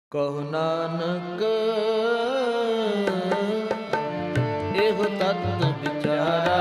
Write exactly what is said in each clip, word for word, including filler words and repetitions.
ਕਹੁ ਨਾਨਕ ਇਹੋ ਤਤ ਵਿਚਾਰਾ,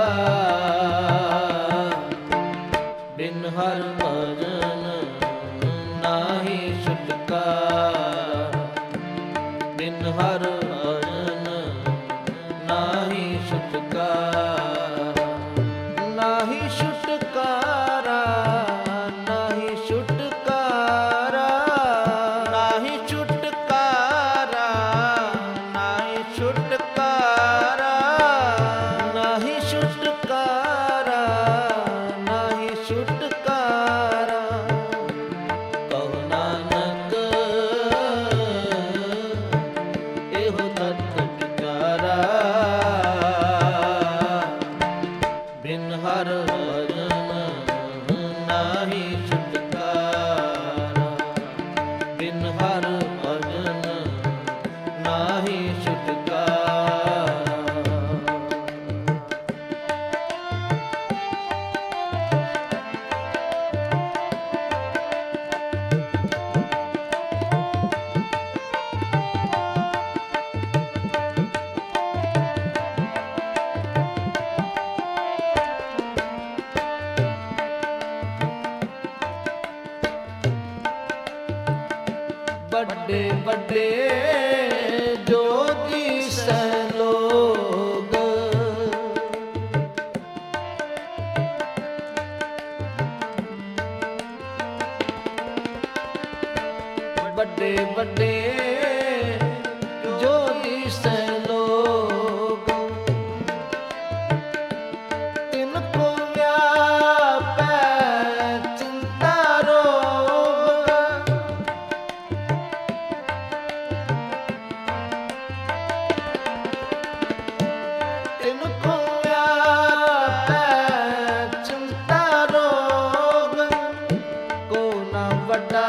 ਬਿਨ ਹਰਿ ਭਜਨ ਨਾਹੀ ਛੁਟਕਾਰਾ, ਬਿਨ ਹਰਿ ਭਜਨ ਨਾਹੀ ਛੁਟਕਾਰਾ, ਨਾਹੀ ਛੁਟਕਾਰਾ, ਨਾਹੀ ਛੁਟਕਾਰਾ, ਨਾਹੀ ਛੁਟਕਾਰਾ, ਨਾਹੀ ਛੁਟਕਾਰਾ, ਨਾਹੀ ਛੁਟਕਾਰਾ, ਨਾਹੀ ਛੁਟਕਾਰਾ। ਕਹੁ ਨਾਨਕ ਇਹੋ ਤਤ ਵਿਚਾਰਾ, ਬਿਨ ਹਰਿ ਭਜਨ ਨਾਹੀ ਛੁਟਕਾਰਾ, ਬਿਨ ਹਰਿ ਭਜਨ ਨਾਹੀ ਛੁਟਕਾਰਾ। ਵੱਡੇ ਵੱਡੇ ਜੋਗੀ ਸੈ ਲੋਗ, ਵੱਡੇ ਵੱਡੇ ਜੋਗੀ ਸੈ ਲੋਗ, ਤਿਨ ਕੋ ਵਿਆਪੈ ਚਿੰਤਾ ਰੋਗ, ਤਿਨ ਕੋ ਵਿਆਪੈ ਚਿੰਤਾ ਰੋਗ, ਕੋ ਨਾ ਵੱਡਾ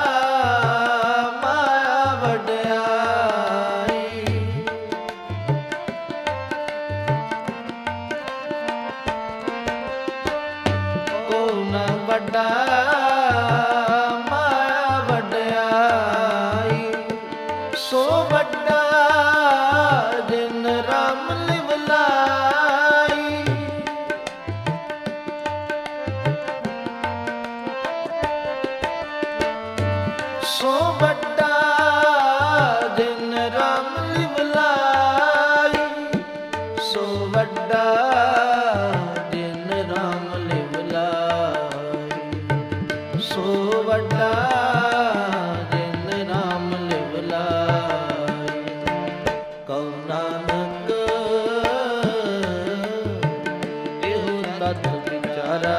ਮਾਇਆ ਵਡਿਆਈ, ਕੋ ਨਾ ਵੱਡਾ ਮਾਇਆ ਵਡਿਆਈ, ਸੋ ਵੱਡਾ ਜਿਨ ਰਾਮ ਲਿਵ ਲਾਈ, ਸੋ ਵੱਡਾ ਜਿਨ ਰਾਮ ਲਿਵ ਲਾਈ, ਸੋ ਵੱਡਾ ਜਿਨ ਰਾਮ ਲਿਵ ਲਾਈ, ਸੋ ਵੱਡਾ ਜਿਨ ਰਾਮ ਲਿਵ ਲਾਈ। ਕਹੁ ਨਾਨਕ ਇਹੋ ਤਤ ਵਿਚਾਰਾ,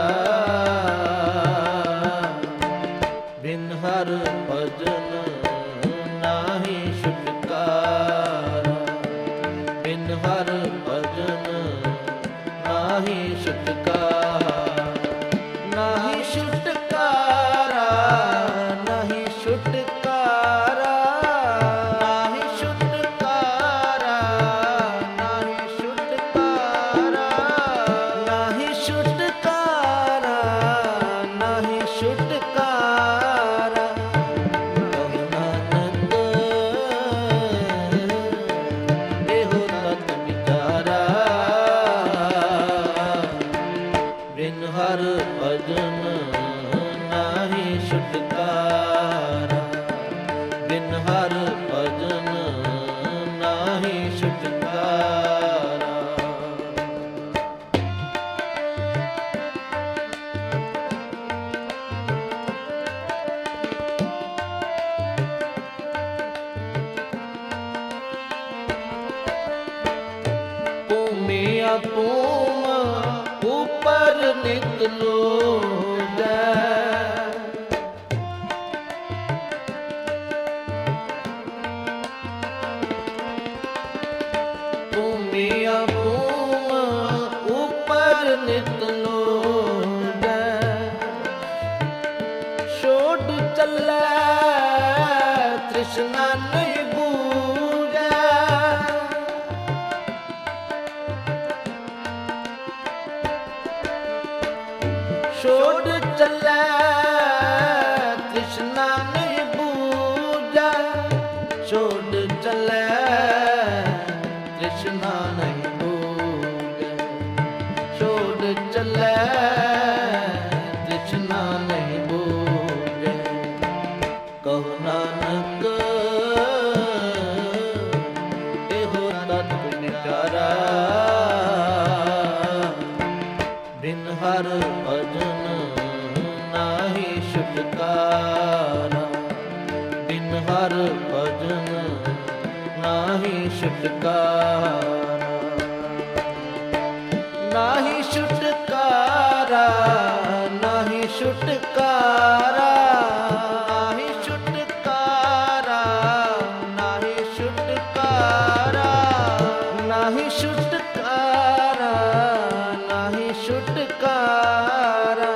ਬਿਨ ਹਰਿ ਭਜਨ ਨਾਹੀ ਛੁਟਕਾਰਾ, ਬਿਨ ਹਰਿ ਭਜਨ ਨਾਹੀ ਛੁਟਕਾਰਾ, ਨਾਹੀ ਛੁਟਕਾਰਾ, ਨਾਹੀ ਛੁਟਕਾਰਾ, ਨਾਹੀ ਛੁਟਕਾਰਾ, ਨਾਹੀ ਛੁਟਕਾਰਾ, ਨਾਹੀ ਛੁਟਕਾਰਾ, ਨਾਹੀ ਛੁਟਕਾਰਾ। ਕਹੁ ਨਾਨਕ ਇਹੋ ਤਤ ਵਿਚਾਰਾ, ਬਿਨ ਹਰਿ ਭਜਨ ਨਾਹੀ ਛੁਟਕਾਰਾ, ਬਿਨ ਹਰਿ ਭਜਨ ਨਾਹੀ ਛੁਟਕਾਰਾ। ਭੂਮਿ ਭੂਮ ਉਪਰ ਨਿਤ ਲੋਜੈ, ਭੂਮਿ ਭੂਮ ਉਪਰ ਨਿਤ ਲੋਜੈ, ਛੋੜ ਚੱਲੈ ਤ੍ਰਿਸ਼ਨਾ ਨਹੀਂ ਬੂਝੈ, ਛੋੜ ਚੱਲੈ ਤ੍ਰਿਸ਼ਨਾ ਨਹੀਂ ਬੂਝੈ, बूझै छोड़ चले तृष्णा नहीं बूझै छोड़ चले तृष्णा नहीं बूझै कहो नानक एहो तत्व निचारा बिन हर भजन नाहि छुटकारा बिन हर भजन नाहि छुटकारा नाहि छुटकारा नाहि छुटकारा नाहि छुटकारा नाहि छुटकारा नाहि छुटकारा नाहि छुटकारा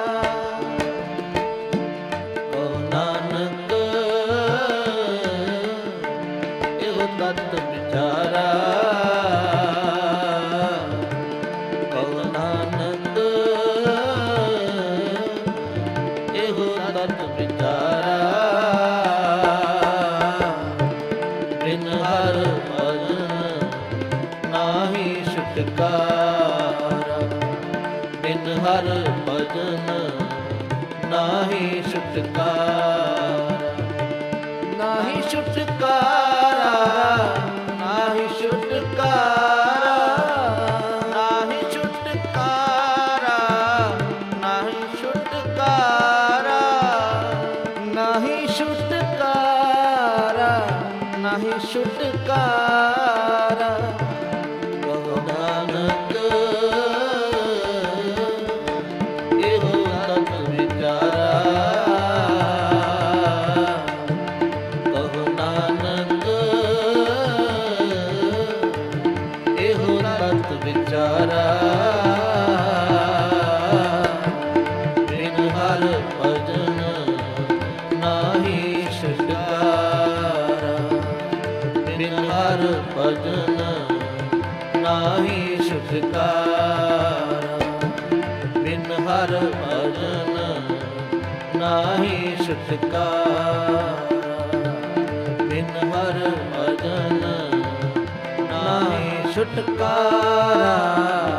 ओ नानक एहो तत्व विचारा ओ नानक एहो तत्व विचारा बिन हर भजन नाहि छुटकारा बिन हर भजन नाहि छुटकारा नाहि छुटकारा नाहि छुटकारा नाहि छुटकारा नाहि छुटकारा नाहि छुटकारा नाहि छुटकारा कहो नानक एहो तत्व विचारा कहो नानक एहो तत्व विचारा बिन हर भजन नाहि छुटकारा बिन हर भजन नाहि छुटकारा बिन हर भजन नाहि छुटकारा बिन हर भजन नाहि छुटकारा।